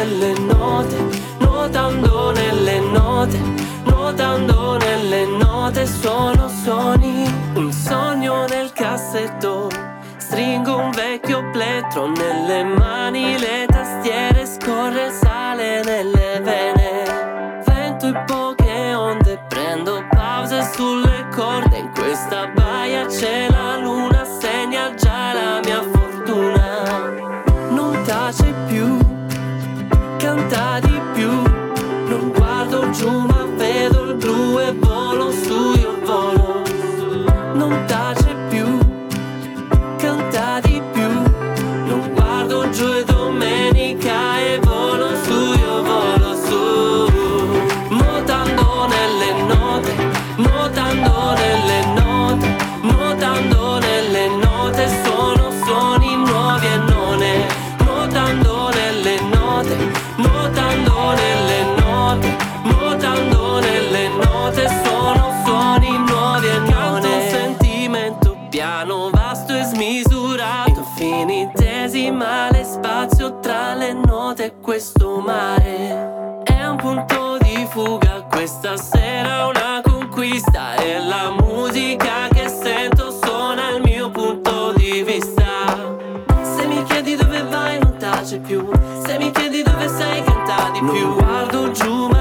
nelle note, nuotando nelle note, nuotando nelle note. Sono suoni, un sogno nel cassetto. Stringo un vecchio plettro nelle mani, le tastiere, scorre il sale nelle vene. Vento e poche onde, prendo pause sulle corde. In questa baia c'è la luna, segna già la mia fortuna. Non tace più, canta di più. Non guardo giù ma vedo il blu e volo su, io volo. Non tace più, canta di più. Non guardo giù, è domenica e volo su, io volo su. Nuotando nelle note, nuotando nelle note, nuotando nelle note. Sono suoni nuovi e non è. Nuotando nelle note, nuotando nelle note, nuotando nelle note. Sono suoni nuovi e non è. Un sentimento piano, vasto e smisurato, infinitesimale spazio tra le note e questo mare. È un punto di fuga, questa sera una conquista. E la musica che sento suona il mio punto di vista. Se mi chiedi dove vai non tace più, se mi chiedi dove sei canta di più. Non guardo giù ma